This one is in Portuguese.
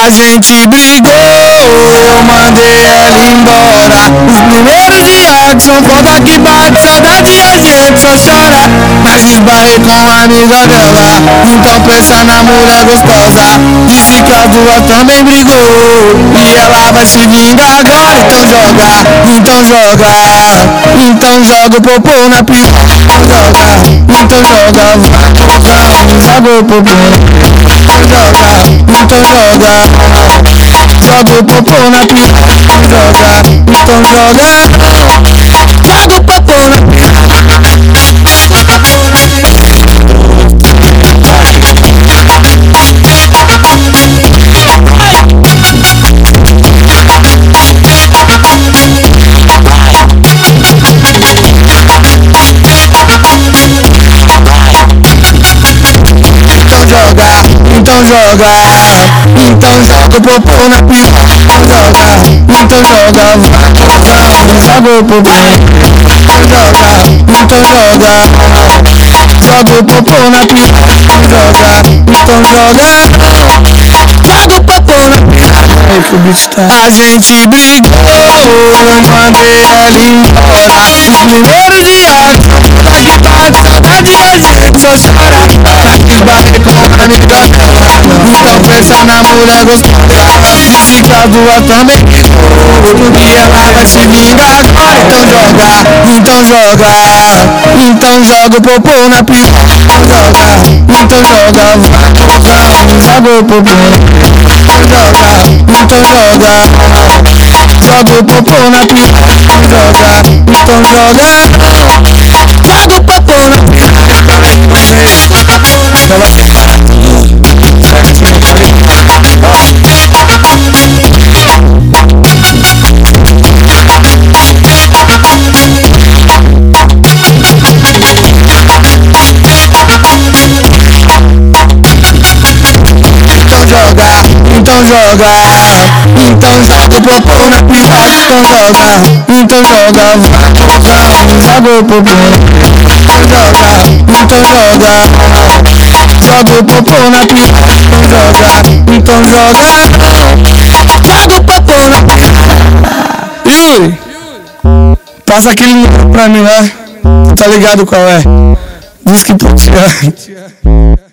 A gente brigou, eu mandei ela embora. Os primeiros dias são foda que bate saudade e a gente só chora. Mas esbarrei com a amiga dela, então pensa na mulher gostosa. Disse que as duas também brigou e ela vai se vingar agora. Então joga, então joga, então joga o popô na piroca. Joga, então joga, joga o popô. Joga, então joga, joga o popô na piroca. Joga, então joga, joga o popô na piroca. Então joga, então joga o popô na piroca. Joga, então joga, joga o popô. Joga, então joga, joga o popô na piroca. Joga, então joga, joga o popô na piroca. Que o bicho tá. A gente brigou, eu mandei ela embora. Os primeiros dias que bate saudade e a gente só chora. Esbarrei com a amiga dela, então pensa na mulher gostosa. Disse que a duas também brigou e ela vai se vingar agora. Então joga, então joga, então joga o popô na piroca. Joga, então joga, joga o popô. Joga, então joga, joga o popô na piroca. Joga, então joga, joga o popô na piroca. Ela tem então joga, então joga o popô na piroca. Então joga, então joga, joga o popô. Joga, então joga, joga o popô na piroca. Então joga, joga o popô na piroca. Yuri, passa aquele número pra mim lá, tá ligado qual é? Diz que tô te